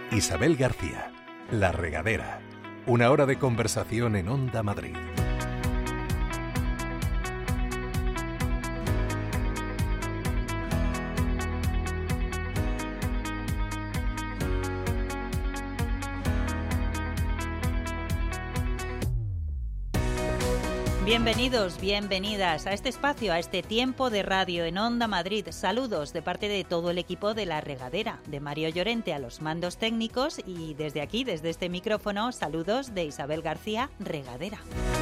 Isabel García, La Regadera. Una hora de conversación en Onda Madrid. Bienvenidos, bienvenidas a este espacio, a este tiempo de radio en Onda Madrid. Saludos de parte de todo el equipo de La Regadera, de Mario Llorente a los mandos técnicos y desde aquí, desde este micrófono, saludos de Isabel García, Regadera.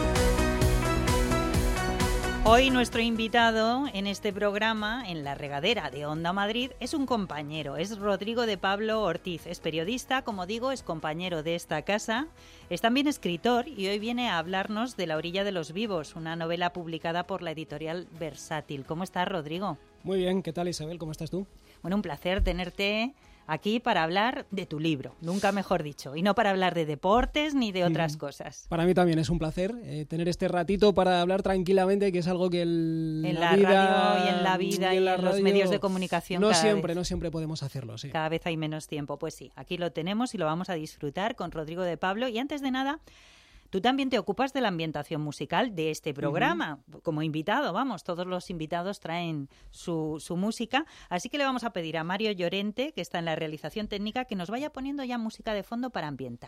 Hoy nuestro invitado en este programa, en La Regadera de Onda Madrid, es un compañero, es Rodrigo de Pablo Ortiz. Es periodista, como digo, es compañero de esta casa, es también escritor y hoy viene a hablarnos de La orilla de los vivos, una novela publicada por la editorial Versátil. ¿Cómo estás, Rodrigo? Muy bien, ¿qué tal, Isabel? ¿Cómo estás tú? Bueno, un placer tenerte aquí para hablar de tu libro, nunca mejor dicho, y no para hablar de deportes ni de otras cosas. Para mí también es un placer tener este ratito para hablar tranquilamente, que es algo que en la radio y en la vida y en los medios de comunicación no siempre podemos hacerlo, sí. Cada vez hay menos tiempo. Pues sí, aquí lo tenemos y lo vamos a disfrutar con Rodrigo de Pablo. Y antes de nada, tú también te ocupas de la ambientación musical de este programa, como invitado, vamos, todos los invitados traen su música, así que le vamos a pedir a Mario Llorente, que está en la realización técnica, que nos vaya poniendo ya música de fondo para ambientar.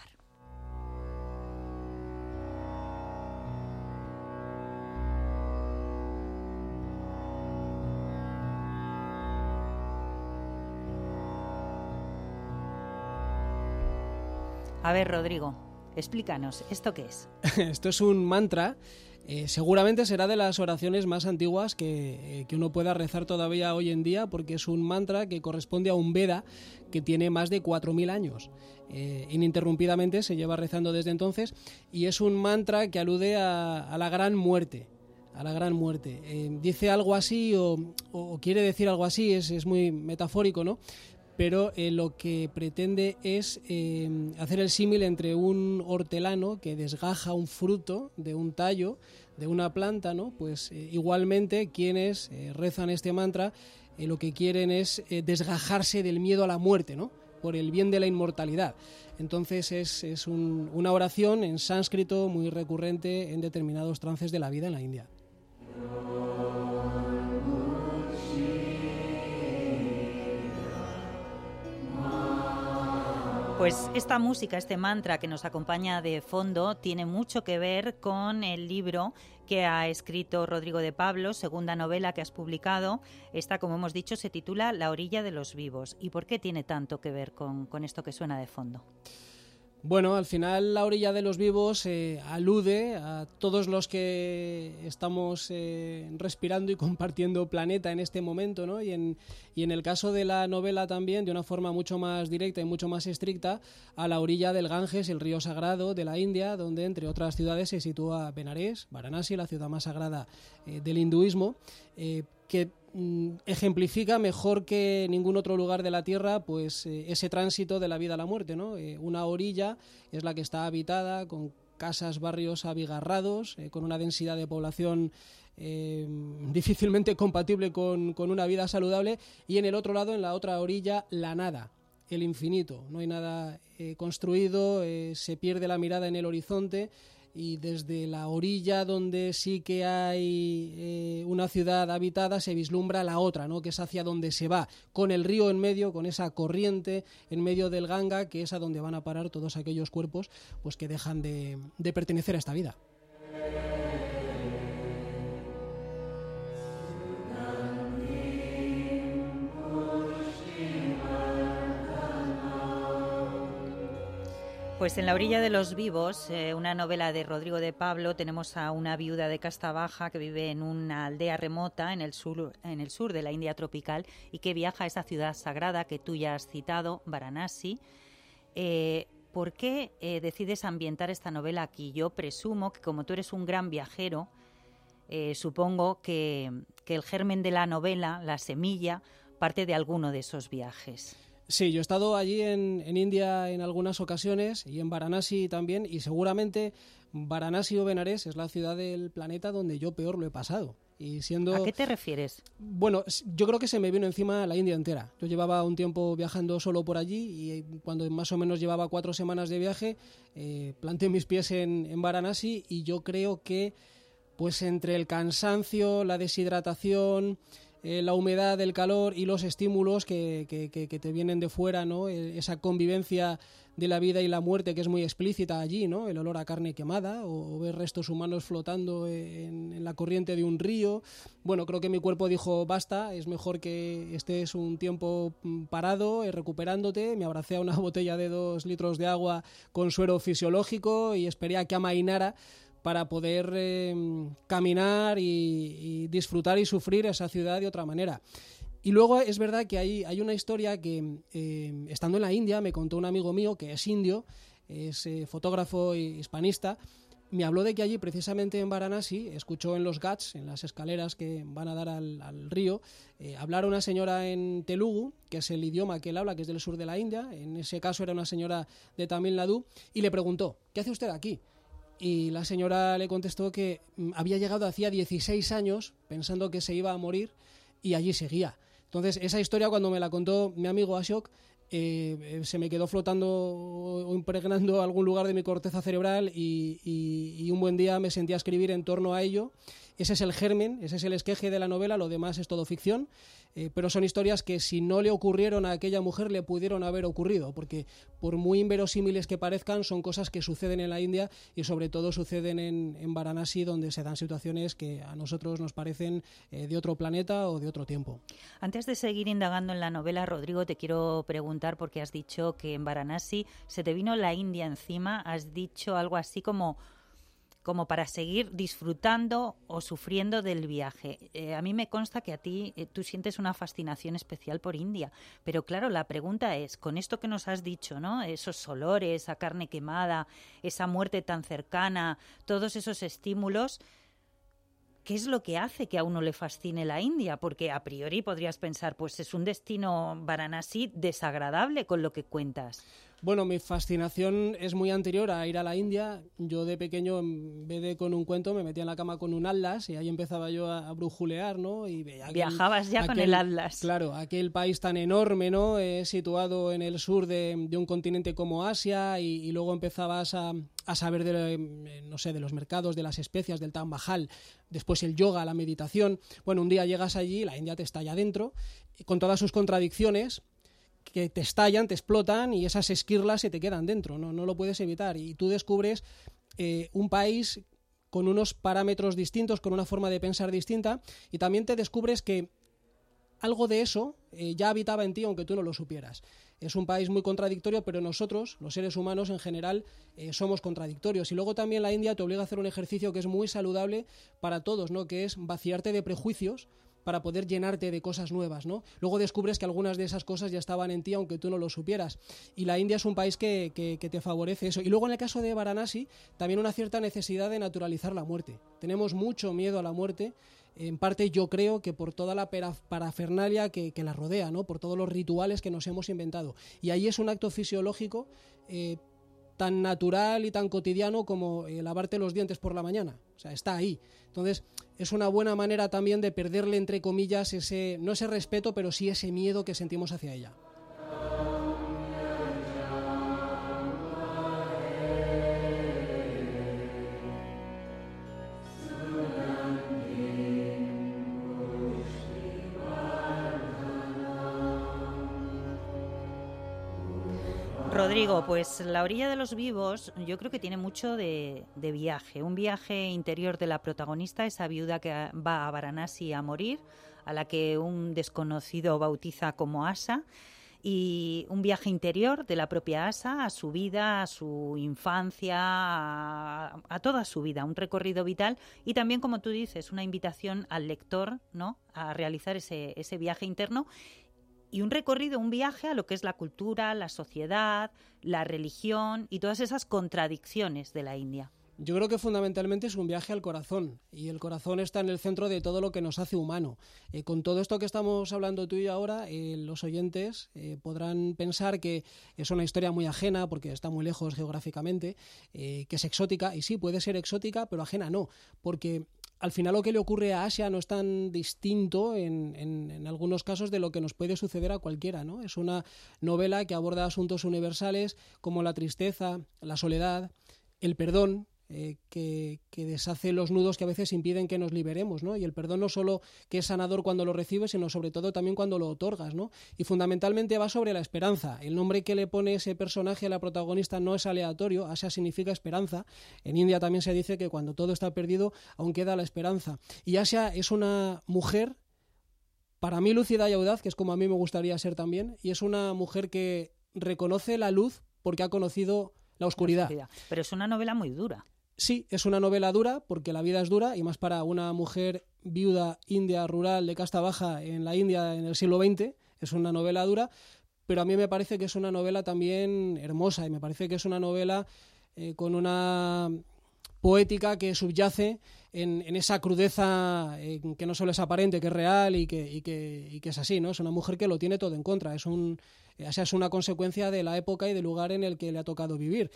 A ver, Rodrigo, explícanos, ¿esto qué es? Esto es un mantra, seguramente será de las oraciones más antiguas que uno pueda rezar todavía hoy en día, porque es un mantra que corresponde a un Veda que tiene más de 4.000 años. Ininterrumpidamente se lleva rezando desde entonces y es un mantra que alude a la gran muerte. A la gran muerte. Dice algo así o quiere decir algo así, es muy metafórico, ¿no? Pero lo que pretende es hacer el símil entre un hortelano que desgaja un fruto de un tallo, de una planta, ¿no? Pues igualmente quienes rezan este mantra lo que quieren es desgajarse del miedo a la muerte, ¿no? Por el bien de la inmortalidad. Entonces es una oración en sánscrito muy recurrente en determinados trances de la vida en la India. Pues esta música, este mantra que nos acompaña de fondo, tiene mucho que ver con el libro que ha escrito Rodrigo de Pablo, segunda novela que has publicado. Esta, como hemos dicho, se titula La orilla de los vivos. ¿Y por qué tiene tanto que ver con esto que suena de fondo? Bueno, al final La orilla de los vivos alude a todos los que estamos respirando y compartiendo planeta en este momento, ¿no? Y en el caso de la novela también, de una forma mucho más directa y mucho más estricta, a la orilla del Ganges, el río sagrado de la India, donde entre otras ciudades se sitúa Benares, Varanasi, la ciudad más sagrada del hinduismo, que ejemplifica mejor que ningún otro lugar de la Tierra pues ese tránsito de la vida a la muerte, ¿no? Una orilla es la que está habitada con casas, barrios abigarrados, con una densidad de población difícilmente compatible con una vida saludable, y en el otro lado, en la otra orilla, la nada, el infinito. No hay nada construido, se pierde la mirada en el horizonte, y desde la orilla donde sí que hay una ciudad habitada se vislumbra la otra, ¿no? Que es hacia donde se va, con el río en medio, con esa corriente en medio del Ganga, que es a donde van a parar todos aquellos cuerpos pues que dejan de pertenecer a esta vida. Pues en La orilla de los vivos, una novela de Rodrigo de Pablo, tenemos a una viuda de casta baja que vive en una aldea remota en el sur de la India tropical y que viaja a esa ciudad sagrada que tú ya has citado, Varanasi. ¿Por qué decides ambientar esta novela aquí? Yo presumo que como tú eres un gran viajero, supongo que el germen de la novela, la semilla, parte de alguno de esos viajes. Sí, yo he estado allí en India en algunas ocasiones y en Varanasi también, y seguramente Varanasi o Benares es la ciudad del planeta donde yo peor lo he pasado. Y siendo... ¿A qué te refieres? Bueno, yo creo que se me vino encima la India entera. Yo llevaba un tiempo viajando solo por allí y cuando más o menos llevaba 4 semanas de viaje, planté mis pies en Varanasi y yo creo que pues entre el cansancio, la deshidratación, la humedad, el calor y los estímulos que te vienen de fuera, ¿no? Esa convivencia de la vida y la muerte que es muy explícita allí, ¿no? El olor a carne quemada o ver restos humanos flotando en la corriente de un río. Bueno, creo que mi cuerpo dijo basta, es mejor que estés un tiempo parado, recuperándote. Me abracé a una botella de 2 litros de agua con suero fisiológico y esperé a que amainara para poder caminar y disfrutar y sufrir esa ciudad de otra manera. Y luego es verdad que hay una historia que, estando en la India, me contó un amigo mío que es indio, es fotógrafo y hispanista, me habló de que allí, precisamente en Varanasi, escuchó en los ghats, en las escaleras que van a dar al río, hablar a una señora en telugu, que es el idioma que él habla, que es del sur de la India. En ese caso era una señora de Tamil Nadu, y le preguntó, ¿qué hace usted aquí? Y la señora le contestó que había llegado hacía 16 años pensando que se iba a morir y allí seguía. Entonces, esa historia, cuando me la contó mi amigo Ashok, se me quedó flotando o impregnando algún lugar de mi corteza cerebral y un buen día me sentí a escribir en torno a ello. Ese es el germen, ese es el esqueje de la novela, lo demás es todo ficción, pero son historias que si no le ocurrieron a aquella mujer le pudieron haber ocurrido, porque por muy inverosímiles que parezcan, son cosas que suceden en la India y sobre todo suceden en Varanasi, donde se dan situaciones que a nosotros nos parecen de otro planeta o de otro tiempo. Antes de seguir indagando en la novela, Rodrigo, te quiero preguntar, porque has dicho que en Varanasi se te vino la India encima, has dicho algo así como para seguir disfrutando o sufriendo del viaje. A mí me consta que a ti tú sientes una fascinación especial por India, pero claro, la pregunta es, con esto que nos has dicho, ¿no? Esos olores, esa carne quemada, esa muerte tan cercana, todos esos estímulos, ¿qué es lo que hace que a uno le fascine la India? Porque a priori podrías pensar, pues es un destino, Varanasi, desagradable con lo que cuentas. Bueno, mi fascinación es muy anterior a ir a la India. Yo de pequeño, en vez de con un cuento, me metía en la cama con un atlas y ahí empezaba yo a brujulear, ¿no? Y viajabas ya con el atlas. Claro, aquel país tan enorme, ¿no? Situado en el sur de un continente como Asia y luego empezabas a saber de los mercados, de las especias, del Taj Mahal, después el yoga, la meditación. Bueno, un día llegas allí, la India te estalla dentro, con todas sus contradicciones, que te estallan, te explotan y esas esquirlas se te quedan dentro, no lo puedes evitar. Y tú descubres un país con unos parámetros distintos, con una forma de pensar distinta, y también te descubres que algo de eso ya habitaba en ti, aunque tú no lo supieras. Es un país muy contradictorio, pero nosotros, los seres humanos en general, somos contradictorios. Y luego también la India te obliga a hacer un ejercicio que es muy saludable para todos, ¿no? Que es vaciarte de prejuicios para poder llenarte de cosas nuevas, ¿no? Luego descubres que algunas de esas cosas ya estaban en ti, aunque tú no lo supieras. Y la India es un país que te favorece eso. Y luego en el caso de Varanasi, también una cierta necesidad de naturalizar la muerte. Tenemos mucho miedo a la muerte, en parte yo creo que por toda la parafernalia que la rodea, ¿no? Por todos los rituales que nos hemos inventado. Y ahí es un acto fisiológico tan natural y tan cotidiano como lavarte los dientes por la mañana. O sea, está ahí. Entonces, es una buena manera también de perderle, entre comillas, no ese respeto, pero sí ese miedo que sentimos hacia ella. Rodrigo, pues La orilla de los vivos yo creo que tiene mucho de viaje, un viaje interior de la protagonista, esa viuda que va a Varanasi a morir, a la que un desconocido bautiza como Asa, y un viaje interior de la propia Asa a su vida, a su infancia, a toda su vida, un recorrido vital y también, como tú dices, una invitación al lector, ¿no?, a realizar ese viaje interno. Y un recorrido, un viaje a lo que es la cultura, la sociedad, la religión y todas esas contradicciones de la India. Yo creo que fundamentalmente es un viaje al corazón, y el corazón está en el centro de todo lo que nos hace humano. Con todo esto que estamos hablando tú y yo ahora, los oyentes podrán pensar que es una historia muy ajena porque está muy lejos geográficamente, que es exótica, y sí, puede ser exótica, pero ajena no, porque al final lo que le ocurre a Asia no es tan distinto en algunos casos de lo que nos puede suceder a cualquiera, ¿no? Es una novela que aborda asuntos universales como la tristeza, la soledad, el perdón, que deshace los nudos que a veces impiden que nos liberemos, ¿no? Y el perdón no solo que es sanador cuando lo recibes, sino sobre todo también cuando lo otorgas, ¿no? Y fundamentalmente va sobre la esperanza. El nombre que le pone ese personaje a la protagonista no es aleatorio, Asia significa esperanza. En India también se dice que cuando todo está perdido aún queda la esperanza. Y Asia es una mujer, para mí lúcida y audaz, que es como a mí me gustaría ser también, y es una mujer que reconoce la luz porque ha conocido la oscuridad. Pero es una novela muy dura. Sí, es una novela dura porque la vida es dura y más para una mujer viuda india rural de casta baja en la India en el siglo XX. Es una novela dura, pero a mí me parece que es una novela también hermosa y me parece que es una novela con una poética que subyace en esa crudeza que no solo es aparente, que es real y que es así, ¿no? Es una mujer que lo tiene todo en contra. Es una consecuencia de la época y del lugar en el que le ha tocado vivir.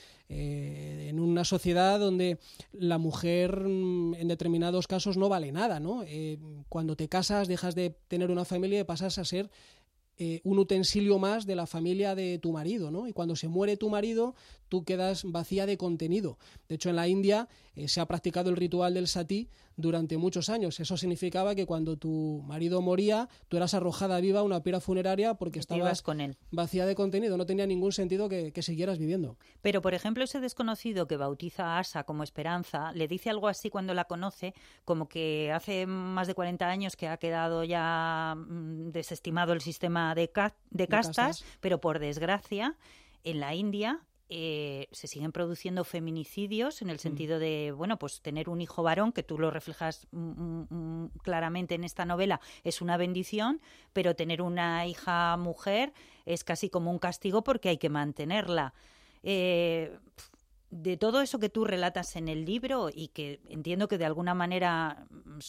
En una sociedad donde la mujer en determinados casos no vale nada, ¿no? Cuando te casas dejas de tener una familia y pasas a ser un utensilio más de la familia de tu marido, ¿no? Y cuando se muere tu marido, tú quedas vacía de contenido. De hecho, en la India se ha practicado el ritual del satí durante muchos años. Eso significaba que cuando tu marido moría, tú eras arrojada viva a una pira funeraria porque estabas con él, vacía de contenido. No tenía ningún sentido que siguieras viviendo. Pero, por ejemplo, ese desconocido que bautiza a Asa como Esperanza, le dice algo así cuando la conoce, como que hace más de 40 años que ha quedado ya desestimado el sistema de castas, pero por desgracia, en la India se siguen produciendo feminicidios en el sentido de, bueno, pues tener un hijo varón, que tú lo reflejas claramente en esta novela, es una bendición, pero tener una hija mujer es casi como un castigo porque hay que mantenerla. De todo eso que tú relatas en el libro y que entiendo que de alguna manera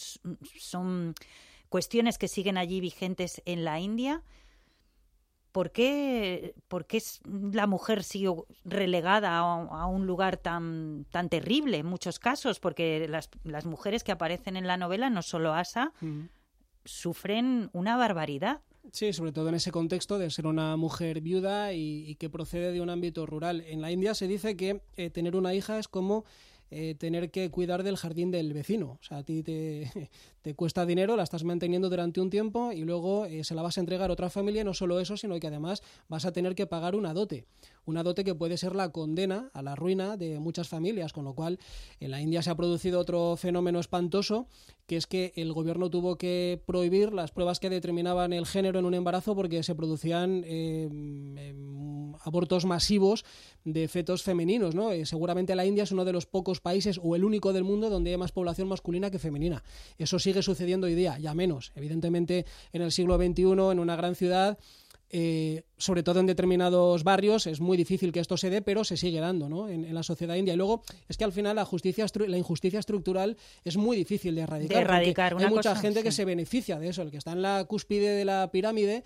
son cuestiones que siguen allí vigentes en la India, ¿por qué la mujer sigue relegada a un lugar tan terrible en muchos casos? Porque las mujeres que aparecen en la novela, no solo Asa, sufren una barbaridad. Sí, sobre todo en ese contexto de ser una mujer viuda y que procede de un ámbito rural. En la India se dice que tener una hija es como tener que cuidar del jardín del vecino. O sea, a ti te cuesta dinero, la estás manteniendo durante un tiempo y luego se la vas a entregar a otra familia. No solo eso, sino que además vas a tener que pagar una dote que puede ser la condena a la ruina de muchas familias, con lo cual en la India se ha producido otro fenómeno espantoso, que es que el gobierno tuvo que prohibir las pruebas que determinaban el género en un embarazo porque se producían abortos masivos de fetos femeninos, ¿no? Seguramente la India es uno de los pocos países o el único del mundo donde hay más población masculina que femenina. Eso sigue sucediendo hoy día, ya menos. Evidentemente, en el siglo XXI, en una gran ciudad, sobre todo en determinados barrios, es muy difícil que esto se dé, pero se sigue dando, ¿no? en la sociedad india. Y luego es que al final la injusticia estructural es muy difícil de erradicar. Hay mucha gente que se beneficia de eso. El que está en la cúspide de la pirámide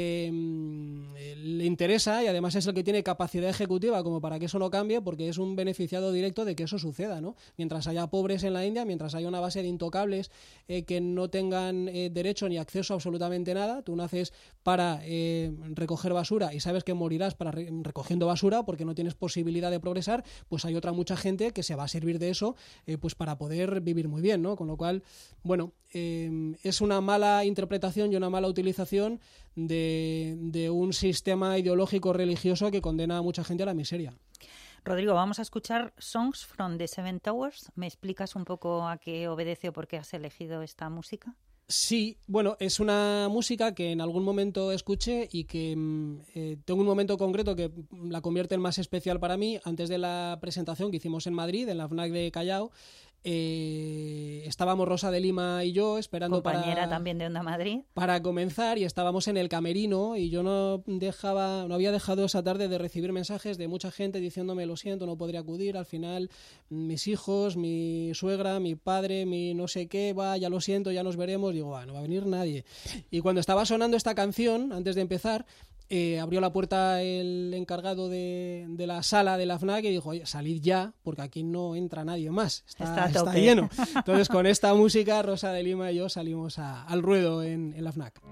le interesa y además es el que tiene capacidad ejecutiva como para que eso no cambie, porque es un beneficiado directo de que eso suceda, ¿no? Mientras haya pobres en la India, mientras haya una base de intocables que no tengan derecho ni acceso a absolutamente nada, tú naces para recoger basura y sabes que morirás recogiendo basura porque no tienes posibilidad de progresar, pues hay mucha gente que se va a servir de eso pues para poder vivir muy bien, ¿no? Con lo cual, bueno, es una mala interpretación y una mala utilización de un sistema ideológico religioso que condena a mucha gente a la miseria. Rodrigo, vamos a escuchar Songs from the Seven Towers. ¿Me explicas un poco a qué obedece o por qué has elegido esta música? Sí, bueno, es una música que en algún momento escuché y que tengo un momento concreto que la convierte en más especial para mí. Antes de la presentación que hicimos en Madrid, en la FNAC de Callao, estábamos Rosa de Lima y yo esperando compañera también de Onda Madrid para comenzar, y estábamos en el camerino y yo no había dejado esa tarde de recibir mensajes de mucha gente diciéndome lo siento, no podría acudir, al final mis hijos, mi suegra, mi padre, mi no sé qué, ya lo siento, ya nos veremos. Digo, no va a venir nadie. Y cuando estaba sonando esta canción antes de empezar, abrió la puerta el encargado de la sala de la FNAC y dijo, oye, salid ya, porque aquí no entra nadie más, está lleno. Entonces, con esta música, Rosa de Lima y yo salimos al ruedo en la FNAC.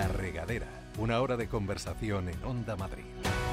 La Regadera, una hora de conversación en Onda Madrid.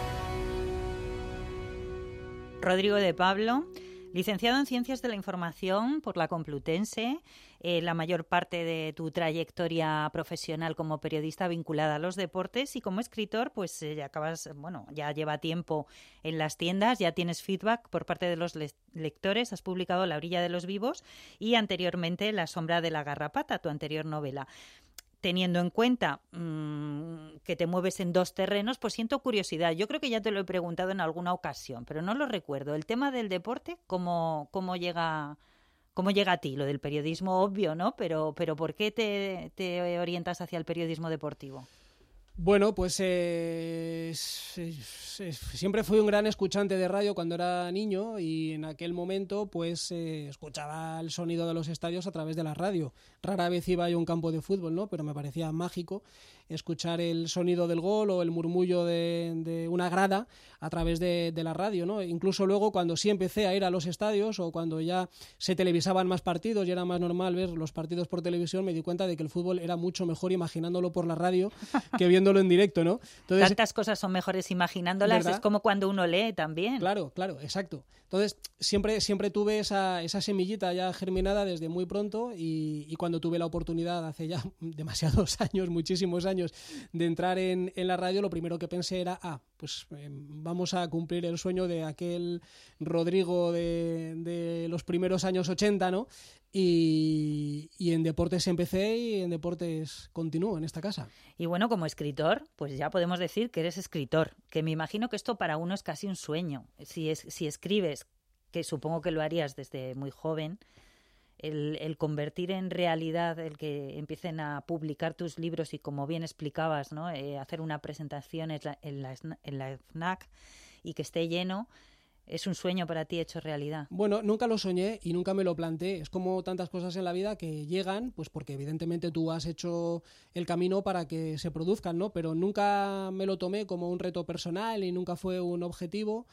Rodrigo de Pablo, licenciado en Ciencias de la Información por la Complutense, la mayor parte de tu trayectoria profesional como periodista vinculada a los deportes, y como escritor, pues ya lleva tiempo en las tiendas, ya tienes feedback por parte de los lectores, has publicado La orilla de los vivos y anteriormente La sombra de la garrapata, tu anterior novela. Teniendo en cuenta que te mueves en dos terrenos, pues siento curiosidad. Yo creo que ya te lo he preguntado en alguna ocasión, pero no lo recuerdo. El tema del deporte, ¿cómo llega a ti? Lo del periodismo, obvio, ¿no? Pero ¿por qué te orientas hacia el periodismo deportivo? Bueno, pues siempre fui un gran escuchante de radio cuando era niño, y en aquel momento pues escuchaba el sonido de los estadios a través de la radio. Rara vez iba yo a un campo de fútbol, ¿no? Pero me parecía mágico escuchar el sonido del gol o el murmullo de una grada a través de la radio, ¿no? Incluso luego, cuando sí empecé a ir a los estadios, o cuando ya se televisaban más partidos y era más normal ver los partidos por televisión, me di cuenta de que el fútbol era mucho mejor imaginándolo por la radio que viéndolo en directo, ¿no? Entonces, tantas cosas son mejores imaginándolas, ¿verdad? Es como cuando uno lee también. Claro, exacto. Entonces, siempre tuve esa semillita ya germinada desde muy pronto, y cuando tuve la oportunidad, hace ya demasiados años, muchísimos años, de entrar en la radio, lo primero que pensé era, vamos a cumplir el sueño de aquel Rodrigo de los primeros años 80, ¿no? Y en deportes empecé y en deportes continúo en esta casa. Y bueno, como escritor, pues ya podemos decir que eres escritor, que me imagino que esto para uno es casi un sueño. Si escribes, que supongo que lo harías desde muy joven, el convertir en realidad, el que empiecen a publicar tus libros y, como bien explicabas, ¿no? Hacer una presentación en la FNAC y que esté lleno, ¿es un sueño para ti hecho realidad? Bueno, nunca lo soñé y nunca me lo planteé. Es como tantas cosas en la vida que llegan, pues porque evidentemente tú has hecho el camino para que se produzcan, ¿no? Pero nunca me lo tomé como un reto personal y nunca fue un objetivo.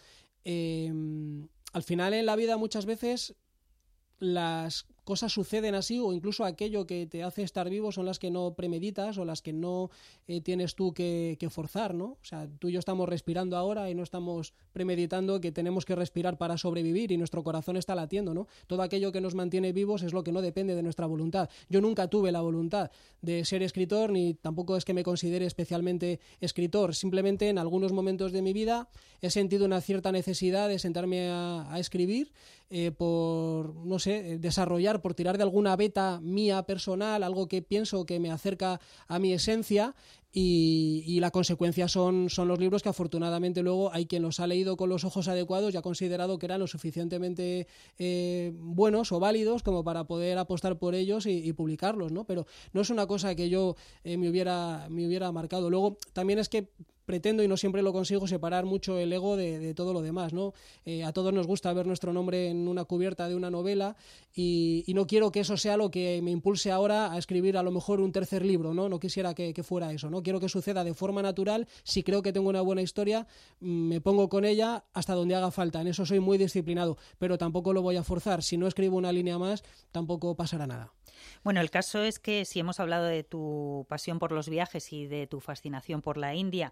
Al final, en la vida, muchas veces las cosas suceden así, o incluso aquello que te hace estar vivo son las que no premeditas o las que no tienes tú que forzar, ¿no? O sea, tú y yo estamos respirando ahora y no estamos premeditando que tenemos que respirar para sobrevivir, y nuestro corazón está latiendo, ¿no? Todo aquello que nos mantiene vivos es lo que no depende de nuestra voluntad. Yo nunca tuve la voluntad de ser escritor, ni tampoco es que me considere especialmente escritor. Simplemente en algunos momentos de mi vida he sentido una cierta necesidad de sentarme a escribir, por, no sé, desarrollar, por tirar de alguna veta mía personal, algo que pienso que me acerca a mi esencia, y la consecuencia son los libros, que afortunadamente luego hay quien los ha leído con los ojos adecuados y ha considerado que eran lo suficientemente buenos o válidos como para poder apostar por ellos y publicarlos, ¿no? Pero no es una cosa que yo me hubiera marcado. Luego también es que pretendo, y no siempre lo consigo, separar mucho el ego de todo lo demás, ¿no? A todos nos gusta ver nuestro nombre en una cubierta de una novela, y no quiero que eso sea lo que me impulse ahora a escribir a lo mejor un tercer libro, ¿no? No quisiera que fuera eso, ¿no? Quiero que suceda de forma natural. Si creo que tengo una buena historia, me pongo con ella hasta donde haga falta. En eso soy muy disciplinado, pero tampoco lo voy a forzar. Si no escribo una línea más, tampoco pasará nada. Bueno, el caso es que si hemos hablado de tu pasión por los viajes y de tu fascinación por la India,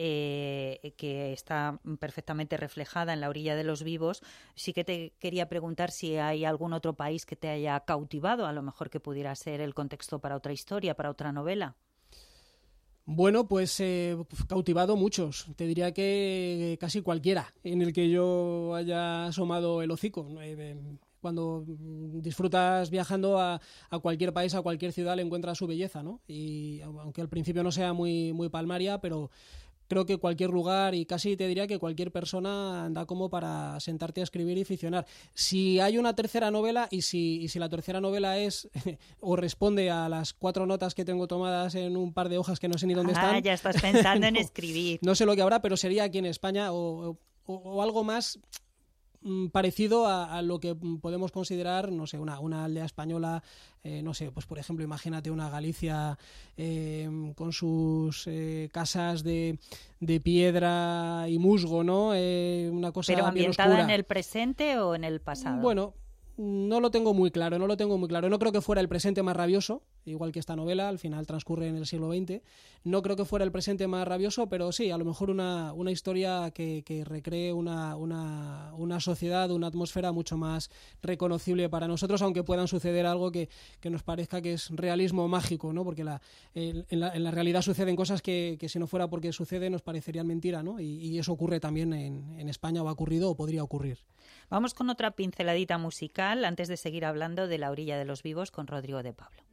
que está perfectamente reflejada en La orilla de los vivos, sí que te quería preguntar si hay algún otro país que te haya cautivado, a lo mejor que pudiera ser el contexto para otra historia, para otra novela. Bueno, pues cautivado muchos. Te diría que casi cualquiera en el que yo haya asomado el hocico. Cuando disfrutas viajando a cualquier país, a cualquier ciudad, le encuentras su belleza, ¿no? Y aunque al principio no sea muy palmaria, pero creo que cualquier lugar, y casi te diría que cualquier persona, anda como para sentarte a escribir y ficcionar. Si hay una tercera novela, y si la tercera novela es o responde a las 4 notas que tengo tomadas en un par de hojas que no sé ni dónde están. Ya estás pensando en escribir. No sé lo que habrá, pero sería aquí en España, o algo más parecido a lo que podemos considerar, no sé, una aldea española, no sé, pues por ejemplo, imagínate una Galicia con sus casas de piedra y musgo, ¿no? Una cosa ¿pero bien ambientada oscura. en el presente o en el pasado? Bueno, no lo tengo muy claro. No creo que fuera el presente más rabioso, igual que esta novela, al final transcurre en el siglo XX. No creo que fuera el presente más rabioso, pero sí, a lo mejor una historia que recree una sociedad, una atmósfera mucho más reconocible para nosotros, aunque puedan suceder algo que nos parezca que es realismo mágico, ¿no? Porque en la realidad suceden cosas que si no fuera porque sucede nos parecerían mentira, ¿no? Y eso ocurre también en España, o ha ocurrido o podría ocurrir. Vamos con otra pinceladita musical antes de seguir hablando de La orilla de los vivos con Rodrigo de Pablo.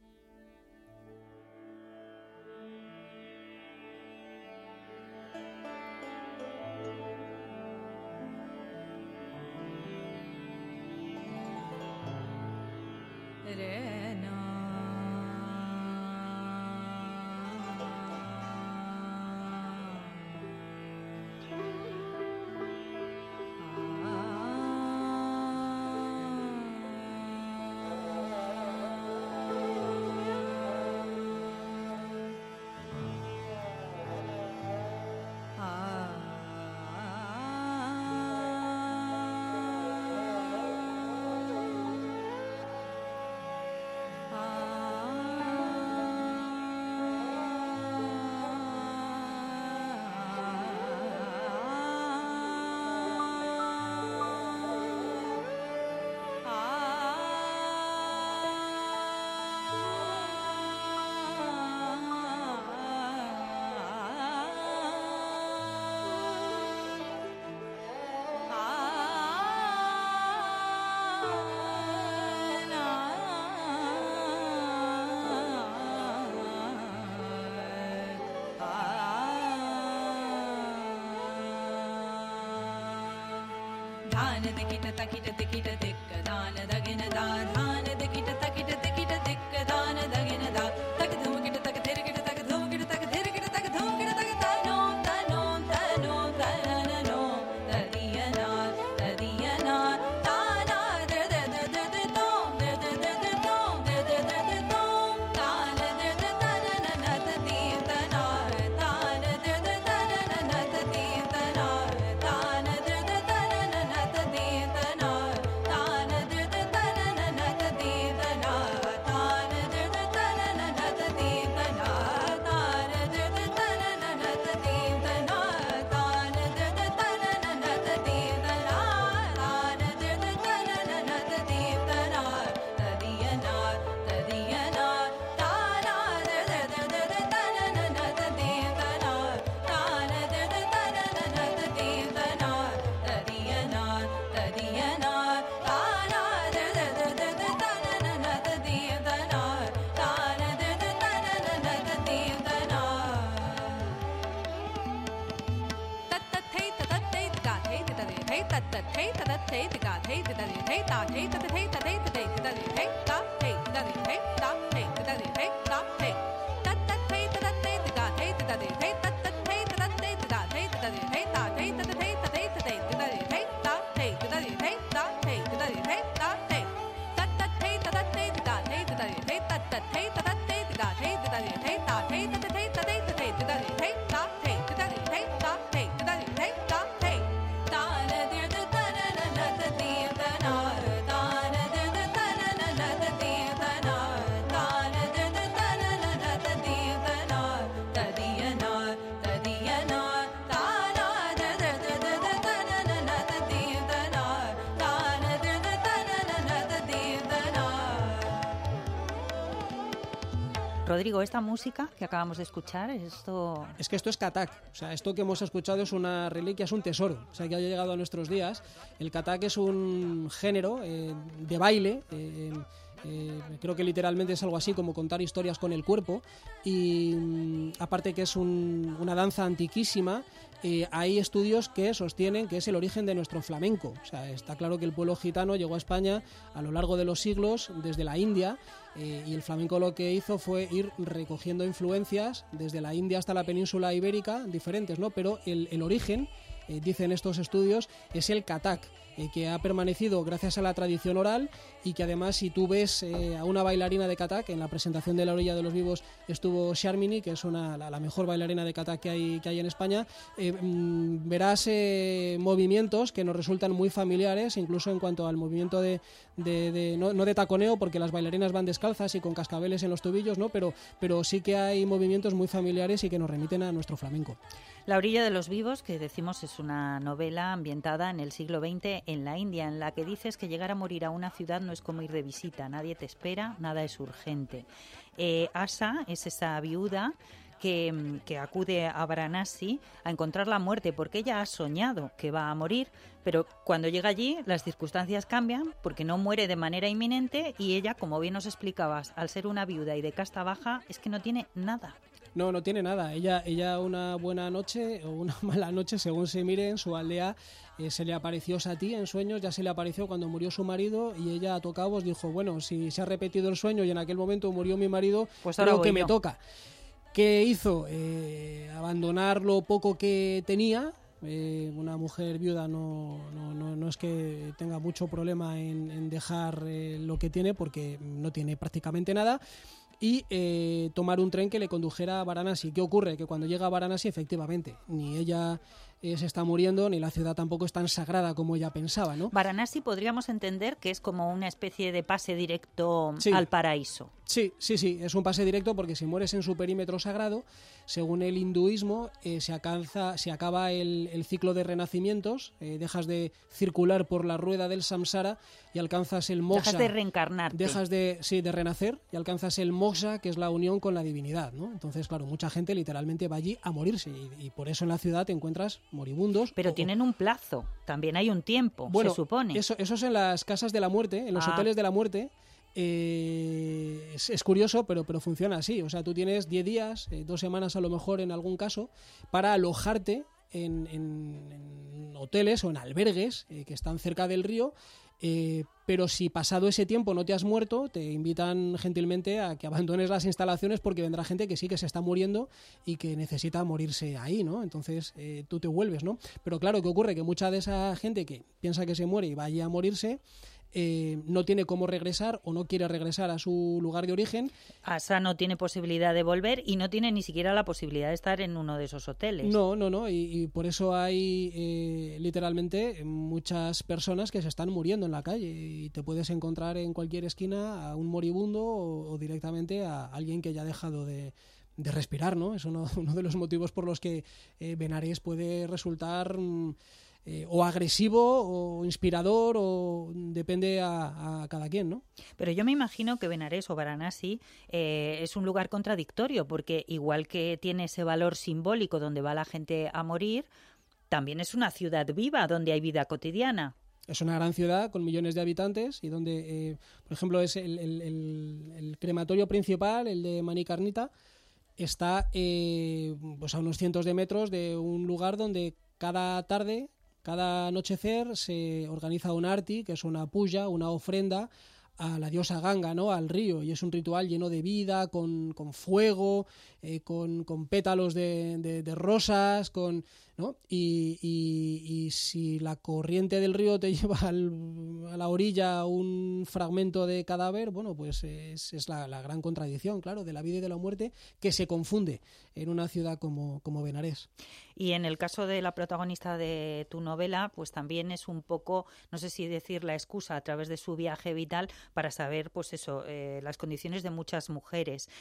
धान दिकिट तकिट दिकिट दिक्क दान दगिन दा धान दिकिट तकिट दिकिट दिक्क दान दगिन दा तक धुमकिट तक थिरकिट तक धुमकिट तक थिरकिट तक धुमकिट तक तनो तनो तनो तननो तदियना तदियना ताना दे दे दे दे दे तो दे दे दे दे तो दे दे दे दे तो तान दे दे तनन नत तीतना तान दे दे तनन नत तीतना तान दे दे तनन नत तीतना तान दे दे तनन नत तीतना तान दे दे तनन नत तीतना तान दे दे तनन नत तीतना तान दे दे तनन नत तीतना तान दे दे तनन नत तीतना तदियना तदियना ताना दे दे दे दे दे तनन नत तीतना तान दे दे तनन नत तीतना तदियना तदियना ताना दे दे दे दे दे तनन नत तीतना तान दे दे तनन नत तीतना तत्तथै तत्तथै तथै तथै तत्तथै तथै तथै तथै ताथै तथै तथै तथै तथै ताथै तथै ताथै तथै ताथै तत्तथै तथै तथै तथै तत्तथै तथै तथै तथै ताथै तथै तथै तथै तथै ताथै तथै ताथै तथै ताथै तत्तथै तथै तथै तथै तत्तथै तथै तथै तथै ताथै तथै तथै तथै तथै ताथै तथै ताथै तथै ताथै तान दे दे तनन नत तीतना तान दे दे तनन नत तीतना तान दे दे तनन नत तीतना तदियना तदियना ताना दे दे दे दे दे तनन नत तीतना तान दे दे तनन नत तीतना. Rodrigo, esta música que acabamos de escuchar, esto... Es que esto es katak, o sea, esto que hemos escuchado es una reliquia, es un tesoro, o sea, que ha llegado a nuestros días. El katak es un género de baile, creo que literalmente es algo así como contar historias con el cuerpo, y aparte que es una danza antiquísima. Hay estudios que sostienen que es el origen de nuestro flamenco. O sea, está claro que el pueblo gitano llegó a España a lo largo de los siglos desde la India, y el flamenco lo que hizo fue ir recogiendo influencias desde la India hasta la península ibérica, diferentes, ¿no? Pero el origen, dicen estos estudios, es el katak. que ha permanecido gracias a la tradición oral y que además si tú ves a una bailarina de Katak, en la presentación de La Orilla de los Vivos estuvo Sharmini, que es la mejor bailarina de Katak que hay en España, verás movimientos que nos resultan muy familiares, incluso en cuanto al movimiento no de taconeo, porque las bailarinas van descalzas y con cascabeles en los tobillos, ¿no? Pero sí que hay movimientos muy familiares y que nos remiten a nuestro flamenco. La Orilla de los Vivos, que decimos es una novela ambientada en el siglo XX en la India, en la que dices que llegar a morir a una ciudad no es como ir de visita, nadie te espera, nada es urgente. Asa es esa viuda que acude a Varanasi a encontrar la muerte porque ella ha soñado que va a morir, pero cuando llega allí las circunstancias cambian porque no muere de manera inminente y ella, como bien nos explicabas, al ser una viuda y de casta baja, es que no tiene nada. No tiene nada. Ella una buena noche o una mala noche, según se mire, en su aldea se le apareció Sati en sueños, ya se le apareció cuando murió su marido y ella a tocabos dijo, bueno, si se ha repetido el sueño y en aquel momento murió mi marido, pues ahora creo que yo. me toca. ¿Qué hizo? Abandonar lo poco que tenía. Una mujer viuda no es que tenga mucho problema en dejar lo que tiene porque no tiene prácticamente nada y tomar un tren que le condujera a Varanasi. ¿Qué ocurre? Que cuando llega a Varanasi, efectivamente, ni ella se está muriendo, ni la ciudad tampoco es tan sagrada como ella pensaba, ¿no? Varanasi podríamos entender que es como una especie de pase directo Sí. al paraíso. Sí, es un pase directo porque si mueres en su perímetro sagrado, según el hinduismo, se acaba el ciclo de renacimientos, dejas de circular por la rueda del samsara y alcanzas el moksha. Dejas de reencarnarte. Dejas de renacer y alcanzas el moksha, que es la unión con la divinidad, ¿no? Entonces, claro, mucha gente literalmente va allí a morirse y por eso en la ciudad te encuentras moribundos. Pero tienen un plazo, también hay un tiempo, bueno, se supone. Eso es en las casas de la muerte, en los hoteles de la muerte. Es curioso, pero funciona así. O sea, tú tienes 10 días, 2 semanas a lo mejor en algún caso, para alojarte en hoteles o en albergues que están cerca del río. Pero si pasado ese tiempo no te has muerto, te invitan gentilmente a que abandones las instalaciones porque vendrá gente que sí que se está muriendo y que necesita morirse ahí, ¿no? Entonces tú te vuelves, ¿no? Pero claro, ¿qué ocurre? Que mucha de esa gente que piensa que se muere y va allí a morirse no tiene cómo regresar o no quiere regresar a su lugar de origen. Asa no tiene posibilidad de volver y no tiene ni siquiera la posibilidad de estar en uno de esos hoteles. No, y por eso hay literalmente muchas personas que se están muriendo en la calle y te puedes encontrar en cualquier esquina a un moribundo o directamente a alguien que ya ha dejado de respirar, ¿no? Es uno de los motivos por los que Benarés puede resultar o agresivo o inspirador o depende a cada quien, ¿no? Pero yo me imagino que Benarés o Varanasi es un lugar contradictorio porque igual que tiene ese valor simbólico donde va la gente a morir, también es una ciudad viva donde hay vida cotidiana. Es una gran ciudad con millones de habitantes y donde, por ejemplo, es el crematorio principal, el de Manikarnita, está pues a unos cientos de metros de un lugar donde cada tarde, cada anochecer se organiza un arti, que es una puja, una ofrenda a la diosa Ganga, ¿no? Al río, y es un ritual lleno de vida, con fuego, con pétalos de rosas, ¿no? Y si la corriente del río te lleva a la orilla un fragmento de cadáver, bueno, pues es la gran contradicción, claro, de la vida y de la muerte que se confunde en una ciudad como Benarés. Y en el caso de la protagonista de tu novela, pues también es un poco, no sé si decir la excusa a través de su viaje vital para saber, pues eso, las condiciones de muchas mujeres.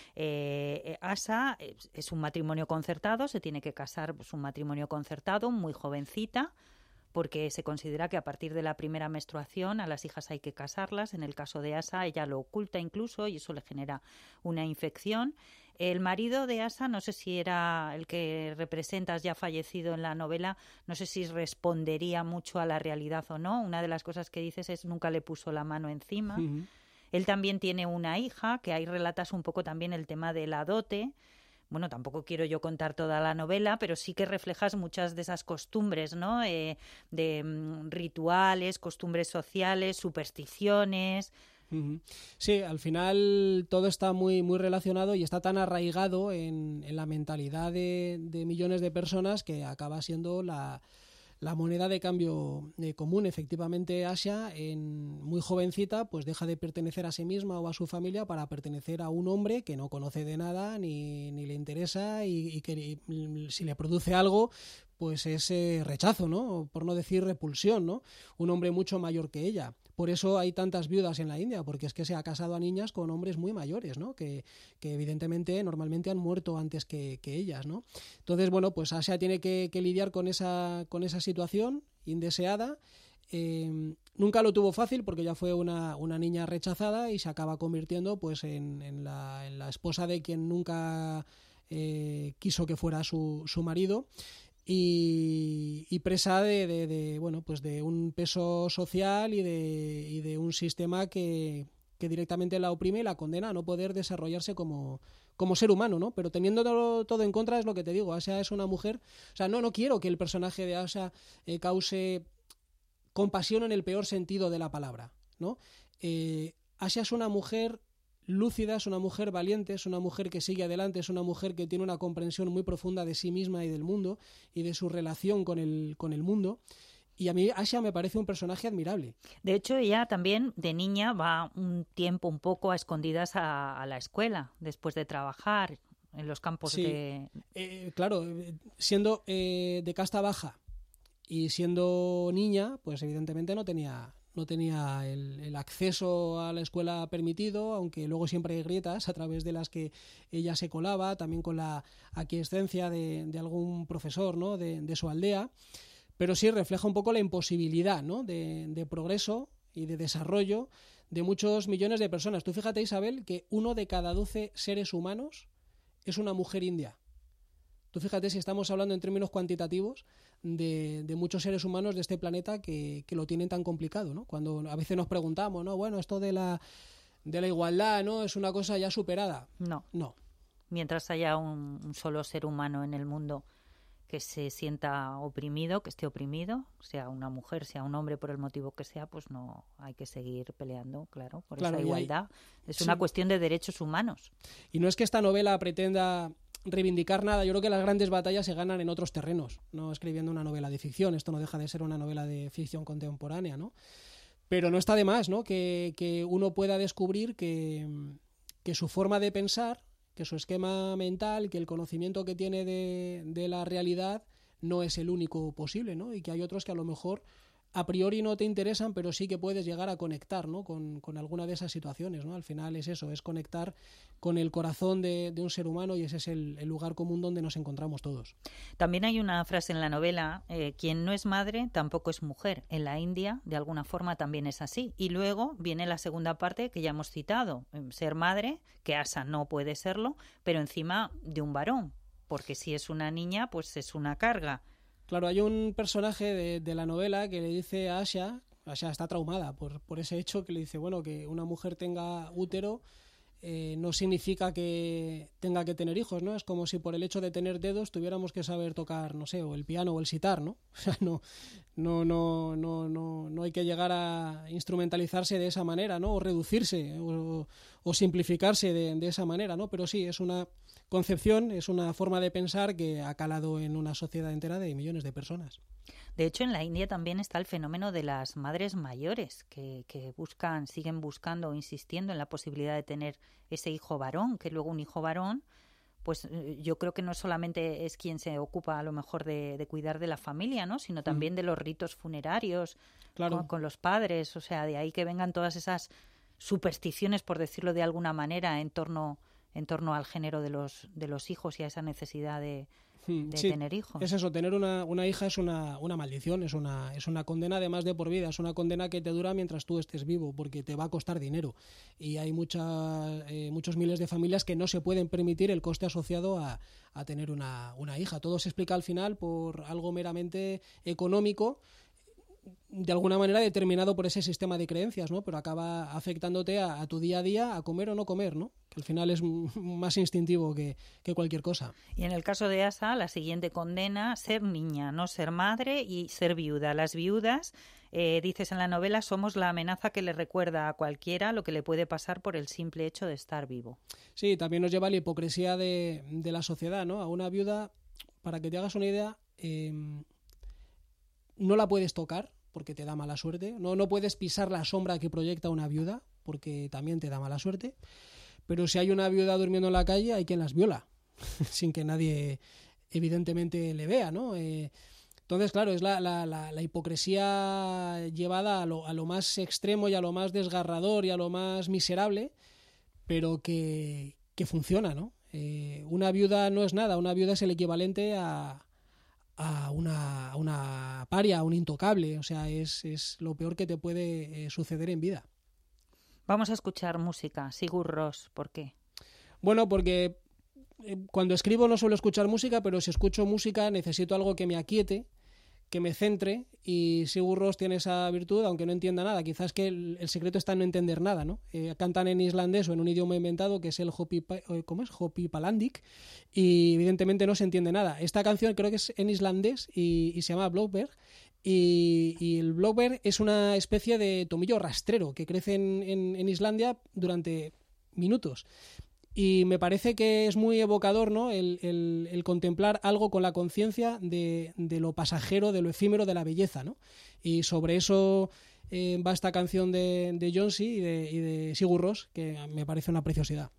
Asa es un matrimonio concertado, se tiene que casar, pues un matrimonio concertado, muy jovencita, porque se considera que a partir de la primera menstruación a las hijas hay que casarlas. En el caso de Asa, ella lo oculta incluso y eso le genera una infección. El marido de Asa, no sé si era el que representas ya fallecido en la novela, no sé si respondería mucho a la realidad o no. Una de las cosas que dices es nunca le puso la mano encima. Uh-huh. Él también tiene una hija, que ahí relatas un poco también el tema de la dote. Bueno, tampoco quiero yo contar toda la novela, pero sí que reflejas muchas de esas costumbres, ¿no? De rituales, costumbres sociales, supersticiones. Sí, al final todo está muy, muy relacionado y está tan arraigado en la mentalidad de millones de personas que acaba siendo la la moneda de cambio común. Efectivamente, Asia, muy jovencita, pues deja de pertenecer a sí misma o a su familia para pertenecer a un hombre que no conoce de nada ni le interesa y que si le produce algo, pues es rechazo, ¿no? Por no decir repulsión, ¿no? Un hombre mucho mayor que ella. Por eso hay tantas viudas en la India, porque es que se ha casado a niñas con hombres muy mayores, ¿no? Que evidentemente normalmente han muerto antes que ellas, ¿no? Entonces, bueno, pues Asia tiene que lidiar con esa situación indeseada. Nunca lo tuvo fácil porque ya fue una niña rechazada y se acaba convirtiendo pues en la esposa de quien nunca quiso que fuera su marido. Y presa bueno, pues de un peso social y de un sistema que directamente la oprime y la condena a no poder desarrollarse como ser humano, ¿no? Pero teniendo todo en contra, es lo que te digo, Asia es una mujer, o sea, no quiero que el personaje de Asia cause compasión en el peor sentido de la palabra, ¿no? Asia es una mujer lúcida, es una mujer valiente, es una mujer que sigue adelante, es una mujer que tiene una comprensión muy profunda de sí misma y del mundo y de su relación con el mundo. Y a mí Asia me parece un personaje admirable. De hecho, ella también de niña va un tiempo un poco a escondidas a la escuela, después de trabajar en los campos de... Claro, siendo de casta baja y siendo niña, pues evidentemente no tenía el acceso a la escuela permitido, aunque luego siempre hay grietas a través de las que ella se colaba, también con la aquiescencia de algún profesor, ¿no? de su aldea, pero sí refleja un poco la imposibilidad, ¿no? de progreso y de desarrollo de muchos millones de personas. Tú fíjate, Isabel, que 1 de cada 12 seres humanos es una mujer india. Tú fíjate si estamos hablando en términos cuantitativos de muchos seres humanos de este planeta que lo tienen tan complicado, ¿no? Cuando a veces nos preguntamos, ¿no? Bueno, esto de la igualdad, ¿no? Es una cosa ya superada. No. No. Mientras haya un solo ser humano en el mundo que se sienta oprimido, que esté oprimido, sea una mujer, sea un hombre, por el motivo que sea, pues no hay que seguir peleando, claro, por esa igualdad. Es una cuestión de derechos humanos. Y no es que esta novela pretenda reivindicar nada. Yo creo que las grandes batallas se ganan en otros terrenos, no escribiendo una novela de ficción. Esto no deja de ser una novela de ficción contemporánea, ¿no? Pero no está de más, ¿no? Que uno pueda descubrir que su forma de pensar, que su esquema mental, que el conocimiento que tiene de la realidad no es el único posible, ¿no? Y que hay otros que a lo mejor a priori no te interesan, pero sí que puedes llegar a conectar, ¿no? con alguna de esas situaciones, ¿no? Al final es eso, es conectar con el corazón de un ser humano, y ese es el lugar común donde nos encontramos todos. También hay una frase en la novela, quien no es madre tampoco es mujer. En la India, de alguna forma, también es así. Y luego viene la segunda parte que ya hemos citado, ser madre, que Asa no puede serlo, pero encima de un varón, porque si es una niña, pues es una carga. Claro, hay un personaje de la novela que le dice a Asia está traumada por ese hecho, que le dice, bueno, que una mujer tenga útero no significa que tenga que tener hijos, ¿no? Es como si por el hecho de tener dedos tuviéramos que saber tocar, no sé, o el piano o el sitar, ¿no? O sea, no hay que llegar a instrumentalizarse de esa manera, ¿no? O reducirse o simplificarse de esa manera, ¿no? Pero sí, es una concepción, es una forma de pensar que ha calado en una sociedad entera de millones de personas. De hecho, en la India también está el fenómeno de las madres mayores que siguen buscando o insistiendo en la posibilidad de tener ese hijo varón, que luego un hijo varón, pues yo creo que no solamente es quien se ocupa a lo mejor de cuidar de la familia, ¿no? Sino también de los ritos funerarios, claro, con los padres, o sea, de ahí que vengan todas esas supersticiones, por decirlo de alguna manera, en torno al género de los hijos y a esa necesidad de tener hijos. Es eso, tener una hija es una maldición, es una condena además de por vida, es una condena que te dura mientras tú estés vivo, porque te va a costar dinero. Y hay muchos miles de familias que no se pueden permitir el coste asociado a tener una hija. Todo se explica al final por algo meramente económico, de alguna manera determinado por ese sistema de creencias, ¿no? Pero acaba afectándote a tu día a día, a comer o no comer, ¿no? Que al final es más instintivo que cualquier cosa. Y en el caso de Asa, la siguiente condena, ser niña, no ser madre y ser viuda. Las viudas, dices en la novela, somos la amenaza que le recuerda a cualquiera lo que le puede pasar por el simple hecho de estar vivo. Sí, también nos lleva a la hipocresía de la sociedad, ¿no? A una viuda, para que te hagas una idea, no la puedes tocar porque te da mala suerte, no puedes pisar la sombra que proyecta una viuda porque también te da mala suerte, pero si hay una viuda durmiendo en la calle hay quien las viola sin que nadie evidentemente le vea, ¿no? Entonces, claro, es la hipocresía llevada a lo más extremo y a lo más desgarrador y a lo más miserable, pero que funciona, ¿no? Una viuda no es nada, una viuda es el equivalente a una paria, a un intocable, o sea, es lo peor que te puede suceder en vida. Vamos a escuchar música. Sigur Rós, ¿por qué? Bueno, porque cuando escribo no suelo escuchar música, pero si escucho música necesito algo que me aquiete, que me centre, y Sigur Rós tiene esa virtud, aunque no entienda nada. Quizás que el secreto está en no entender nada, ¿no? Cantan en islandés o en un idioma inventado que es el Hopipalandic, y evidentemente no se entiende nada. Esta canción creo que es en islandés y se llama Blóðberg, y el Blóðberg es una especie de tomillo rastrero que crece en Islandia durante minutos. Y me parece que es muy evocador, ¿no? el contemplar algo con la conciencia de lo pasajero, de lo efímero, de la belleza, ¿no? Y sobre eso va esta canción de Jónsi y de Sigur Rós, que me parece una preciosidad.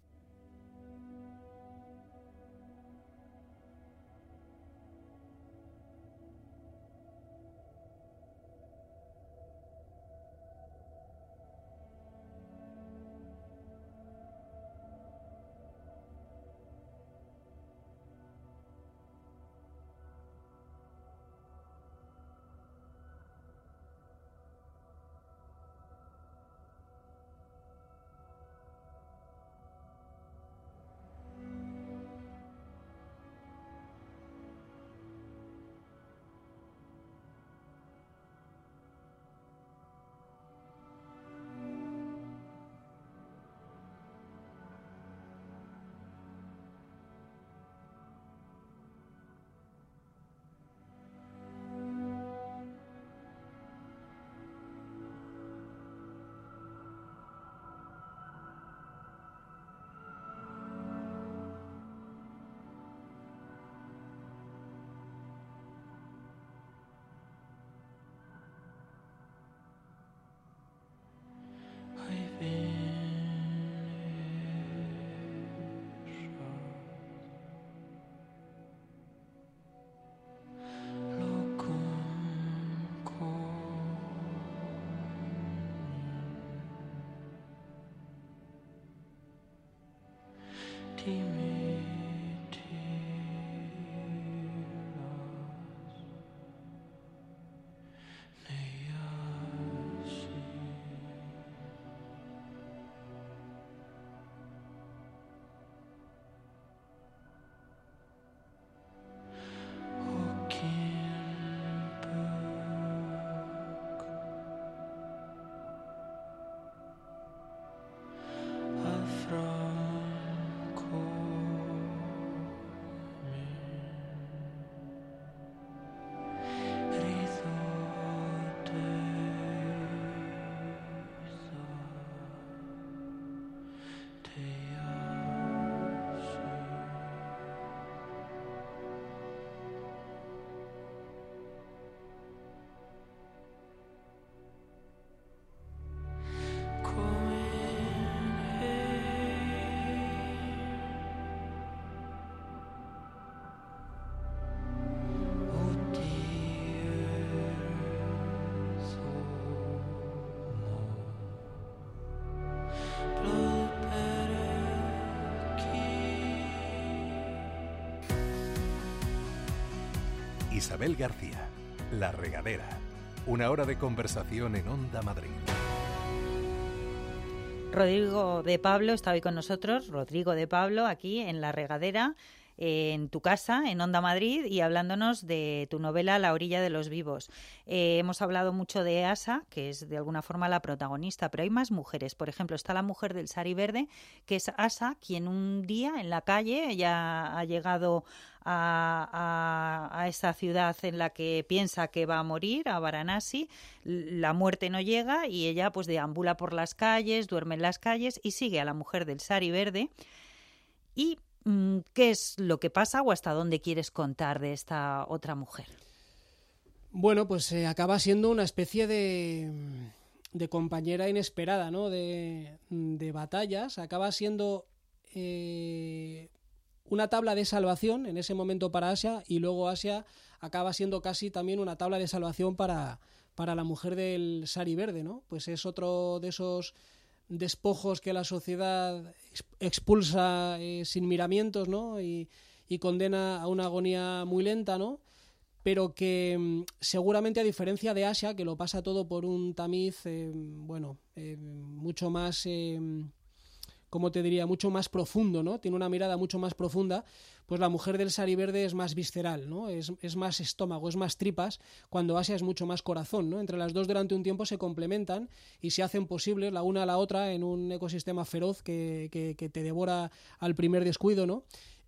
Isabel García, La Regadera. Una hora de conversación en Onda Madrid. Rodrigo de Pablo está hoy con nosotros, Rodrigo de Pablo, aquí en La Regadera, en tu casa, en Onda Madrid, y hablándonos de tu novela La orilla de los vivos. Hemos hablado mucho de Asa, que es de alguna forma la protagonista, pero hay más mujeres. Por ejemplo, está la mujer del sari verde, que es Asa, quien un día en la calle, ella ha llegado a esa ciudad en la que piensa que va a morir, a Varanasi. La muerte no llega y ella pues deambula por las calles, duerme en las calles y sigue a la mujer del sari verde. Y ¿qué es lo que pasa o hasta dónde quieres contar de esta otra mujer? Bueno, pues acaba siendo una especie de compañera inesperada, ¿no? De batallas. Acaba siendo una tabla de salvación en ese momento para Asia, y luego Asia acaba siendo casi también una tabla de salvación para la mujer del sari verde, ¿no? Pues es otro de esos despojos que la sociedad expulsa sin miramientos, ¿no? Y condena a una agonía muy lenta, ¿no? Pero que seguramente, a diferencia de Asia, que lo pasa todo por un tamiz, mucho más, ¿cómo te diría?, mucho más profundo, ¿no? Tiene una mirada mucho más profunda. Pues la mujer del sari verde es más visceral, ¿no? Es más estómago, es más tripas, cuando Asia es mucho más corazón, ¿no? Entre las dos durante un tiempo se complementan y se hacen posibles la una a la otra en un ecosistema feroz que te devora al primer descuido, ¿no?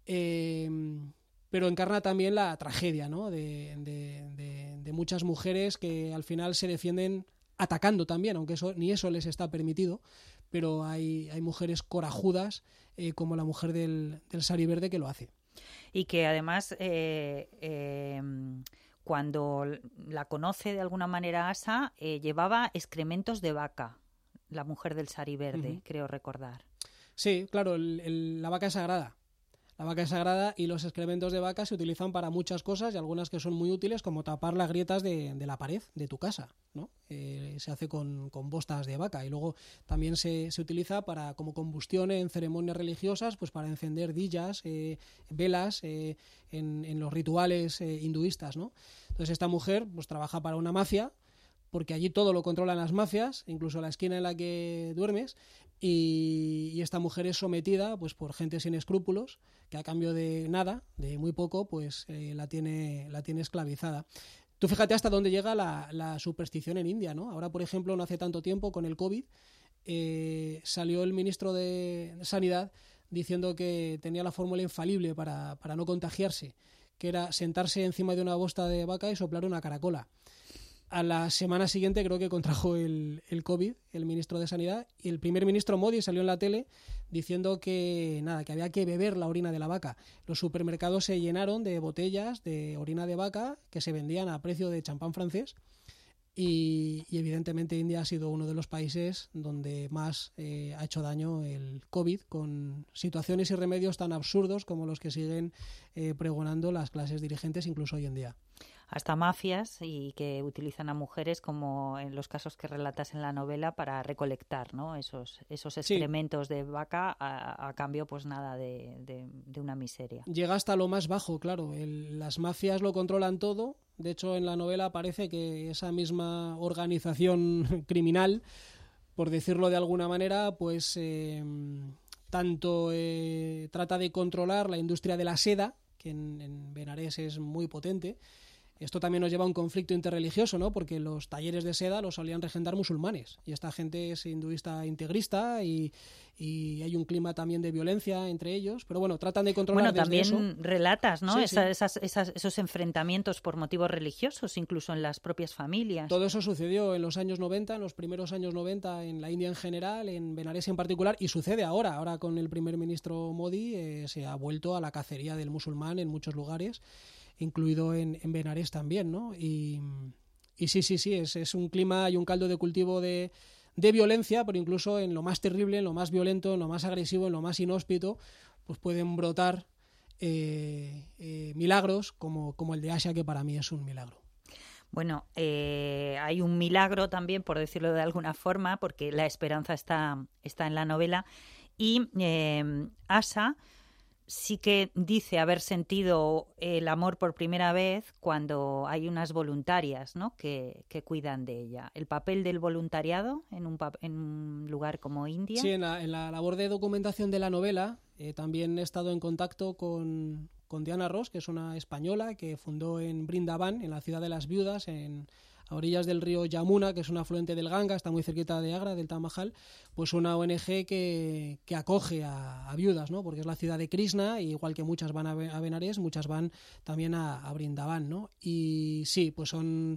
Pero encarna también la tragedia, ¿no? de muchas mujeres que al final se defienden atacando también, aunque ni eso les está permitido, pero hay mujeres corajudas, como la mujer del sari verde, que lo hace. Y que además, cuando la conoce de alguna manera Asa, llevaba excrementos de vaca, la mujer del sari verde, creo recordar. Sí, claro, la vaca es sagrada. La vaca es sagrada y los excrementos de vaca se utilizan para muchas cosas, y algunas que son muy útiles, como tapar las grietas de la pared de tu casa, ¿no? Se hace con bostas de vaca, y luego también se utiliza como combustión en ceremonias religiosas, pues para encender dillas, velas, en los rituales hinduistas, ¿no? Entonces esta mujer pues trabaja para una mafia, porque allí todo lo controlan las mafias, incluso la esquina en la que duermes, y esta mujer es sometida pues por gente sin escrúpulos, que a cambio de nada, de muy poco, pues la tiene esclavizada. Tú fíjate hasta dónde llega la superstición en India, ¿no? Ahora, por ejemplo, no hace tanto tiempo, con el COVID, salió el ministro de Sanidad diciendo que tenía la fórmula infalible para no contagiarse, que era sentarse encima de una bosta de vaca y soplar una caracola. A la semana siguiente creo que contrajo el COVID, el ministro de Sanidad, y el primer ministro Modi salió en la tele diciendo que había que beber la orina de la vaca. Los supermercados se llenaron de botellas de orina de vaca que se vendían a precio de champán francés, y evidentemente India ha sido uno de los países donde más ha hecho daño el COVID, con situaciones y remedios tan absurdos como los que siguen pregonando las clases dirigentes incluso hoy en día. Hasta mafias, y que utilizan a mujeres, como en los casos que relatas en la novela, para recolectar, ¿no? esos excrementos de vaca a cambio, pues nada, de una miseria. Llega hasta lo más bajo, claro. Las mafias lo controlan todo. De hecho, en la novela aparece que esa misma organización criminal, por decirlo de alguna manera, pues tanto trata de controlar la industria de la seda, que en Benarés es muy potente. Esto también nos lleva a un conflicto interreligioso, ¿no? Porque los talleres de seda los solían regentar musulmanes, y esta gente es hinduista integrista, y hay un clima también de violencia entre ellos, pero bueno, tratan de controlar desde eso. Bueno, también relatas, ¿no? Sí, esos enfrentamientos por motivos religiosos, incluso en las propias familias. Todo eso sucedió en los años 90, en los primeros años 90, en la India en general, en Benarés en particular, y sucede ahora con el primer ministro Modi. Se ha vuelto a la cacería del musulmán en muchos lugares, incluido en Benarés también, ¿no? Y sí, es un clima y un caldo de cultivo de violencia, pero incluso en lo más terrible, en lo más violento, en lo más agresivo, en lo más inhóspito, pues pueden brotar milagros como el de Asia, que para mí es un milagro. Bueno, hay un milagro también, por decirlo de alguna forma, porque la esperanza está en la novela, y Asa sí que dice haber sentido el amor por primera vez cuando hay unas voluntarias, ¿no?, que cuidan de ella. El papel del voluntariado en un lugar como India. Sí, en la labor de documentación de la novela también he estado en contacto con Diana Ross, que es una española que fundó en Brindavan, en la ciudad de las viudas, a orillas del río Yamuna, que es un afluente del Ganga, está muy cerquita de Agra, del Taj Mahal, pues una ONG que acoge a viudas, ¿no? Porque es la ciudad de Krishna, y igual que muchas van a Benarés, muchas van también a Brindavan, ¿no? Y sí, pues son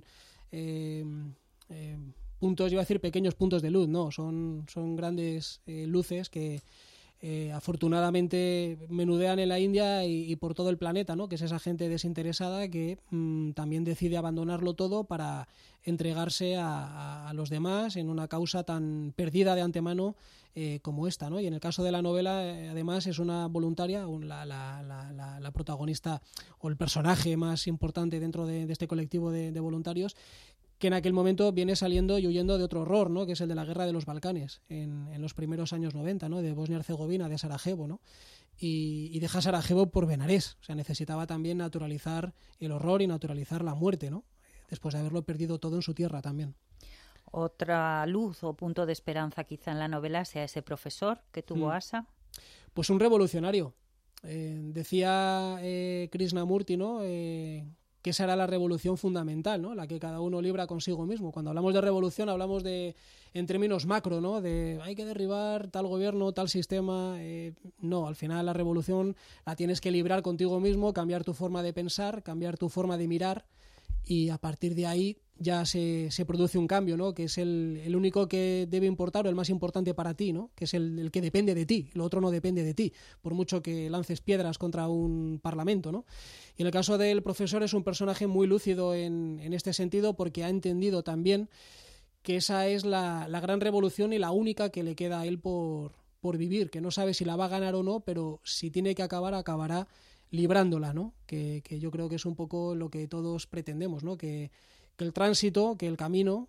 puntos, yo iba a decir pequeños puntos de luz, ¿no? Son grandes luces que afortunadamente menudean en la India y por todo el planeta, ¿no? Que es esa gente desinteresada que también decide abandonarlo todo para entregarse a los demás en una causa tan perdida de antemano como esta, ¿no? Y en el caso de la novela, además, es una voluntaria, la protagonista o el personaje más importante dentro de este colectivo de voluntarios, que en aquel momento viene saliendo y huyendo de otro horror, ¿no? Que es el de la guerra de los Balcanes en los primeros años 90, ¿no? De Bosnia-Herzegovina, de Sarajevo, ¿no? Y deja Sarajevo por Benarés. O sea, necesitaba también naturalizar el horror y naturalizar la muerte, ¿no? Después de haberlo perdido todo en su tierra también. Otra luz o punto de esperanza quizá en la novela sea ese profesor que tuvo Asa. Pues un revolucionario. Decía Krishnamurti, ¿no? Que esa era la revolución fundamental, ¿no? La que cada uno libra consigo mismo. Cuando hablamos de revolución hablamos en términos macro, ¿no? De hay que derribar tal gobierno, tal sistema. No, al final la revolución la tienes que librar contigo mismo, cambiar tu forma de pensar, cambiar tu forma de mirar, y a partir de ahí ya se produce un cambio, ¿no? Que es el único que debe importar, o el más importante para ti, ¿no? Que es el que depende de ti. Lo otro no depende de ti, por mucho que lances piedras contra un parlamento, ¿no? Y en el caso del profesor es un personaje muy lúcido en este sentido, porque ha entendido también que esa es la gran revolución y la única que le queda a él por vivir, que no sabe si la va a ganar o no, pero si tiene que acabar, acabará librándola, ¿no? Que yo creo que es un poco lo que todos pretendemos, ¿no? Que el tránsito, que el camino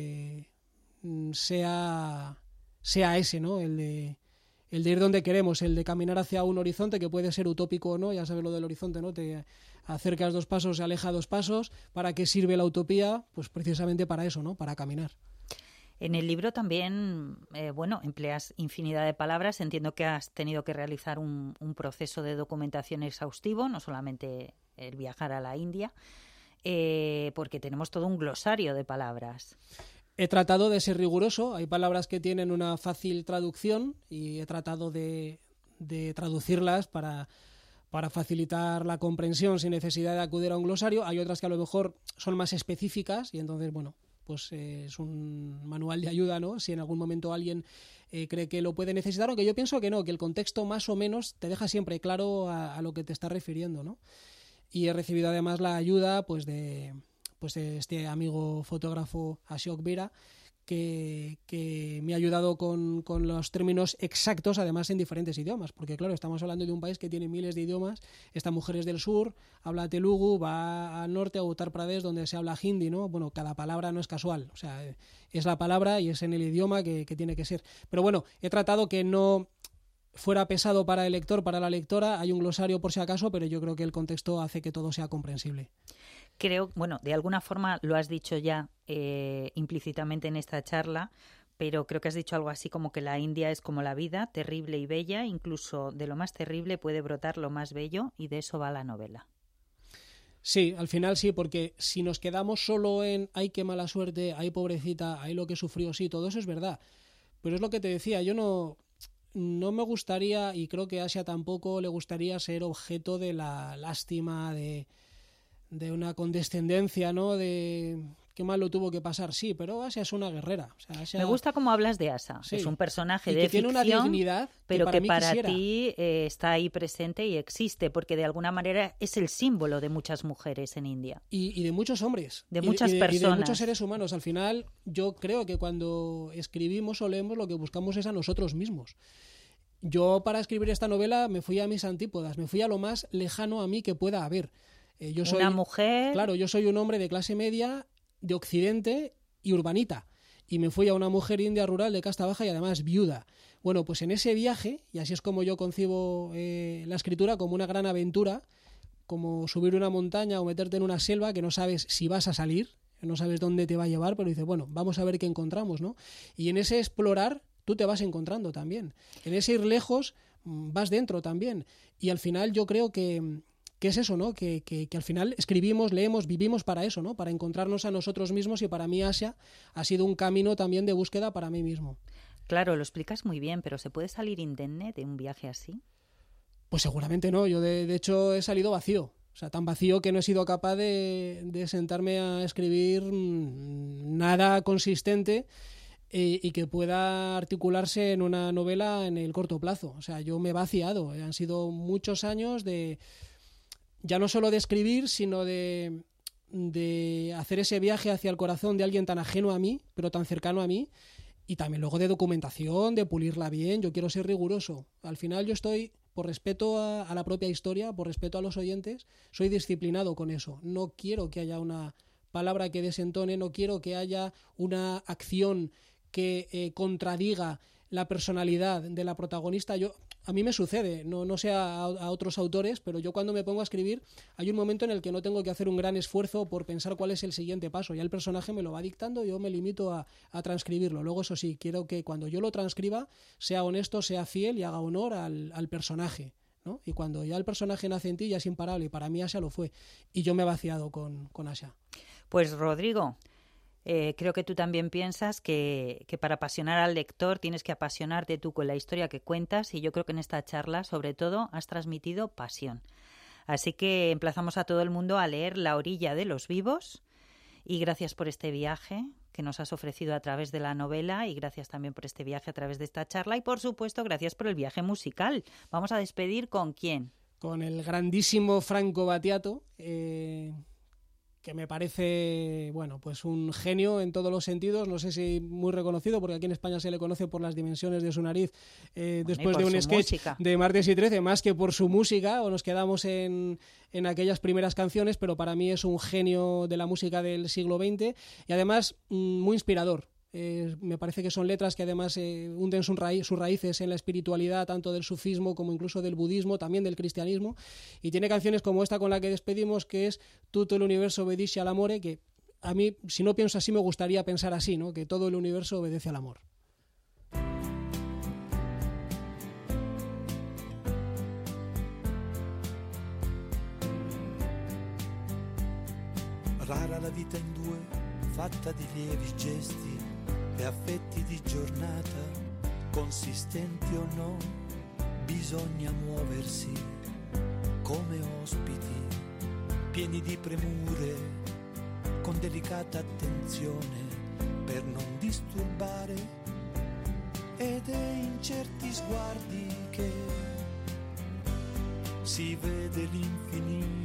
sea ese, ¿no? El de ir donde queremos, el de caminar hacia un horizonte que puede ser utópico o no. Ya sabes lo del horizonte, ¿no? Te acercas 2 pasos, se aleja 2 pasos. ¿Para qué sirve la utopía? Pues precisamente para eso, ¿no? Para caminar. En el libro también, empleas infinidad de palabras. Entiendo que has tenido que realizar un proceso de documentación exhaustivo, no solamente el viajar a la India, porque tenemos todo un glosario de palabras. He tratado de ser riguroso. Hay palabras que tienen una fácil traducción y he tratado de traducirlas para facilitar la comprensión sin necesidad de acudir a un glosario. Hay otras que a lo mejor son más específicas y entonces, pues es un manual de ayuda, ¿no? Si en algún momento alguien cree que lo puede necesitar, aunque yo pienso que no, que el contexto más o menos te deja siempre claro a lo que te está refiriendo, ¿no? Y he recibido además la ayuda de este amigo fotógrafo Ashok Vira, que me ha ayudado con los términos exactos, además en diferentes idiomas, porque claro, estamos hablando de un país que tiene miles de idiomas. Esta mujer es del sur, habla telugu, va al norte, a Uttar Pradesh, donde se habla hindi, ¿no? Bueno, cada palabra no es casual, o sea, es la palabra y es en el idioma que tiene que ser. Pero bueno, he tratado que no fuera pesado para el lector, para la lectora. Hay un glosario por si acaso, pero yo creo que el contexto hace que todo sea comprensible. Creo, de alguna forma lo has dicho ya implícitamente en esta charla, pero creo que has dicho algo así como que la India es como la vida, terrible y bella, incluso de lo más terrible puede brotar lo más bello, y de eso va la novela. Sí, al final sí, porque si nos quedamos solo en ay, qué mala suerte, ay, pobrecita, ay, lo que sufrió, sí, todo eso es verdad. Pero es lo que te decía, yo no me gustaría, y creo que a Asia tampoco le gustaría ser objeto de la lástima, de una condescendencia, ¿no? De qué mal lo tuvo que pasar, sí, pero Asia es una guerrera. O sea, Asia... Me gusta cómo hablas de Asa. Sí. Es un personaje de ficción, tiene una dignidad pero que para quisiera. ti está ahí presente y existe, porque de alguna manera es el símbolo de muchas mujeres en India. Y de muchos hombres. De muchas personas. Y de muchos seres humanos. Al final, yo creo que cuando escribimos o leemos, lo que buscamos es a nosotros mismos. Yo, para escribir esta novela, me fui a mis antípodas, me fui a lo más lejano a mí que pueda haber. Yo soy una mujer. Claro, yo soy un hombre de clase media, de Occidente y urbanita. Y me fui a una mujer india rural de casta baja y además viuda. Bueno, pues en ese viaje, y así es como yo concibo la escritura, como una gran aventura, como subir una montaña o meterte en una selva que no sabes si vas a salir, no sabes dónde te va a llevar, pero dices, bueno, vamos a ver qué encontramos, ¿no? Y en ese explorar tú te vas encontrando también. En ese ir lejos vas dentro también. Y al final yo creo que es eso, ¿no? Que al final escribimos, leemos, vivimos para eso, ¿no? Para encontrarnos a nosotros mismos, y para mí Asia ha sido un camino también de búsqueda para mí mismo. Claro, lo explicas muy bien, pero ¿se puede salir indemne de un viaje así? Pues seguramente no. Yo de hecho he salido vacío. O sea, tan vacío que no he sido capaz de sentarme a escribir nada consistente. y que pueda articularse en una novela en el corto plazo. O sea, yo me he vaciado. Han sido muchos años de ya no solo de escribir, sino de hacer ese viaje hacia el corazón de alguien tan ajeno a mí, pero tan cercano a mí, y también luego de documentación, de pulirla bien. Yo quiero ser riguroso. Al final yo estoy, por respeto a la propia historia, por respeto a los oyentes, soy disciplinado con eso. No quiero que haya una palabra que desentone, no quiero que haya una acción que contradiga la personalidad de la protagonista. A mí me sucede, no sé a otros autores, pero yo cuando me pongo a escribir hay un momento en el que no tengo que hacer un gran esfuerzo por pensar cuál es el siguiente paso. Ya el personaje me lo va dictando, yo me limito a transcribirlo. Luego, eso sí, quiero que cuando yo lo transcriba sea honesto, sea fiel y haga honor al personaje, ¿no? Y cuando ya el personaje nace en ti ya es imparable, y para mí Asha lo fue. Y yo me he vaciado con Asha. Pues Rodrigo, creo que tú también piensas que para apasionar al lector tienes que apasionarte tú con la historia que cuentas, y yo creo que en esta charla, sobre todo, has transmitido pasión. Así que emplazamos a todo el mundo a leer La orilla de los vivos, y gracias por este viaje que nos has ofrecido a través de la novela, y gracias también por este viaje a través de esta charla, y por supuesto gracias por el viaje musical. Vamos a despedir ¿con quién? Con el grandísimo Franco Battiato, que me parece, bueno, pues un genio en todos los sentidos. No sé si muy reconocido, porque aquí en España se le conoce por las dimensiones de su nariz, después de un sketch música de Martes y 13, más que por su música, o nos quedamos en aquellas primeras canciones, pero para mí es un genio de la música del siglo XX, y además muy inspirador. Me parece que son letras que además hunden sus raíces en la espiritualidad, tanto del sufismo como incluso del budismo, también del cristianismo, y tiene canciones como esta con la que despedimos, que es Tutto el universo obbedisce all'amore, que a mí, si no pienso así, me gustaría pensar así, ¿no? Que todo el universo obedece al amor. Rara la vita in due, fatta di lievi gesti e affetti di giornata, consistenti o no, bisogna muoversi come ospiti, pieni di premure, con delicata attenzione per non disturbare, ed è in certi sguardi che si vede l'infinito.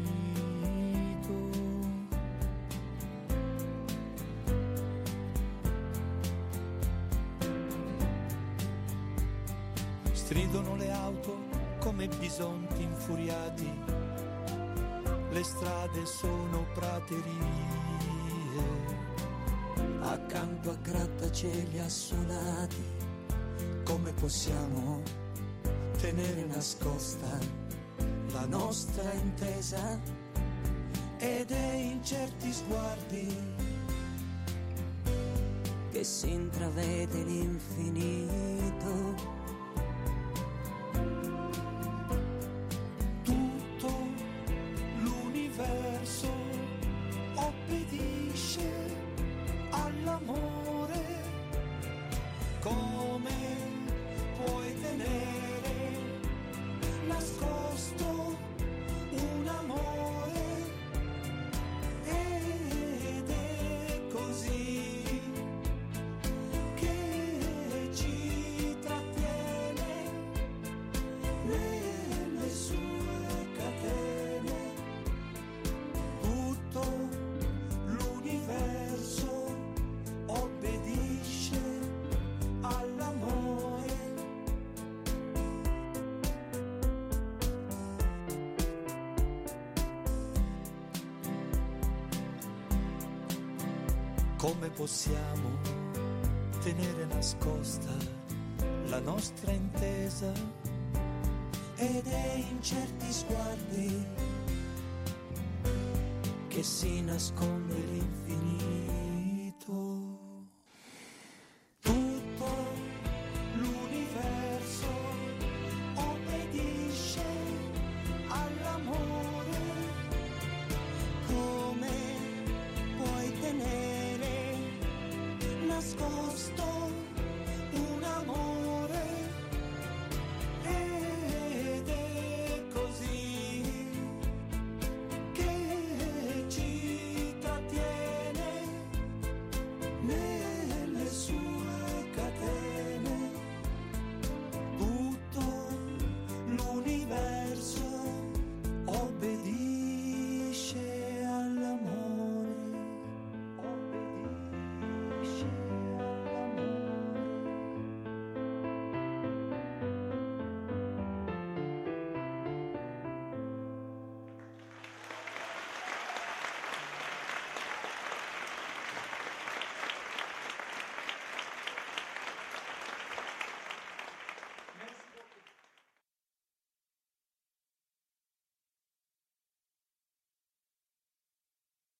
Stridono le auto come bisonti infuriati, le strade sono praterie, accanto a grattacieli assolati. Come possiamo tenere nascosta la nostra intesa? Ed è in certi sguardi che si intravede l'infinito. Come possiamo tenere nascosta la nostra intesa? Ed è in certi sguardi che si nasconde l'infinito. Tutto l'universo obbedisce all'amore. Come puoi tenere nascosto